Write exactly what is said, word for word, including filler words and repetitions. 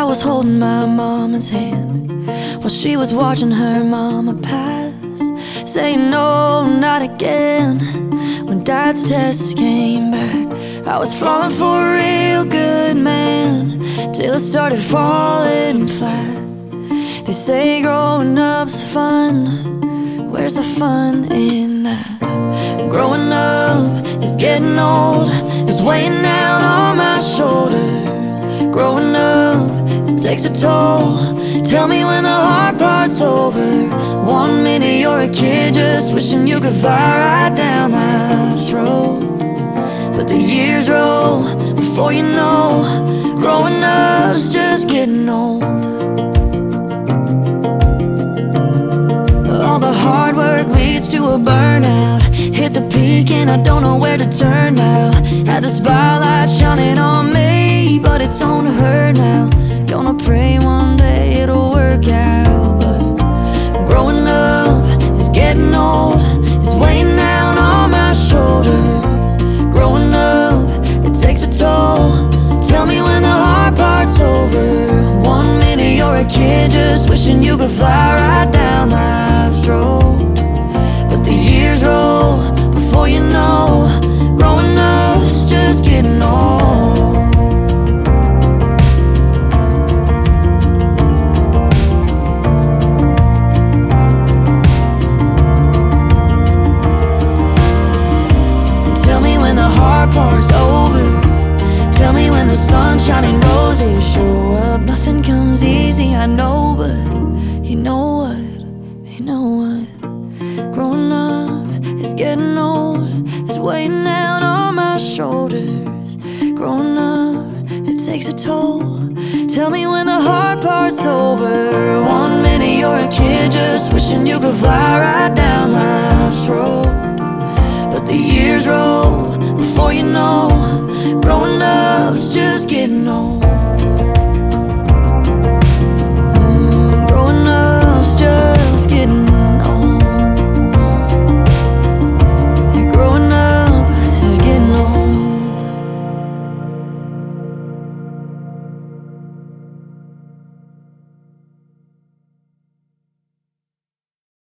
was holding my mama's hand while she was watching her mama pass, saying no, not again. When dad's tests came back, I was falling for a real good man, till it started falling flat. They say growing up's fun, where's the fun in that? Growing up is getting old, is weighing down on my shoulders. Growing up, it takes a toll. Tell me when the hard part's over. One minute you're a kid just wishing you could fly right down life's road, but the years roll before you know. Growing up's just getting old. All the hard work leads to a burnout. Hit the peak and I don't know where to turn now. Had the spotlight shining on me, but it's on her now. Gonna pray one day it'll work out. But growing up is getting old, is weighing down on my shoulders. Growing up, it takes a toll. Tell me when the hard part's over. One minute you're a kid just wishing you could fly right down life's road, but the years roll before you know. Growing up's just getting old. Tell me when the hard part's over. Tell me when the sunshine and roses show up. Nothing comes easy, I know, but you know what, you know what. Growing up is getting old, is weighing down on my shoulders. Growing up, it takes a toll. Tell me when the hard part's over. One minute you're a kid just wishing you could fly right down life's road, but the years roll before you know. Growing up's just getting old. Mm, growing up's just